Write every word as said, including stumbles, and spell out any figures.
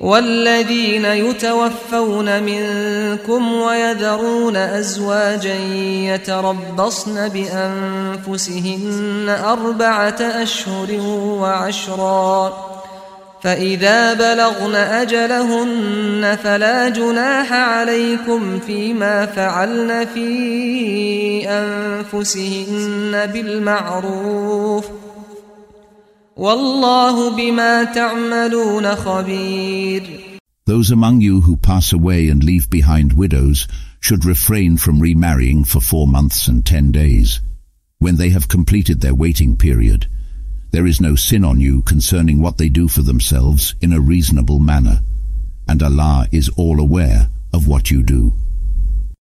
والذين يتوفون منكم ويذرون أزواجا يتربصن بأنفسهن أربعة أشهر وعشرا فإذا بلغن أجلهن فلا جناح عليكم فيما فعلن في أنفسهن بالمعروف والله بما تعملون خبير. Those among you who pass away and leave behind widows should refrain from remarrying for four months and ten days, when they have completed their waiting period. There is no sin on you concerning what they do for themselves in a reasonable manner, and Allah is all aware of what you do.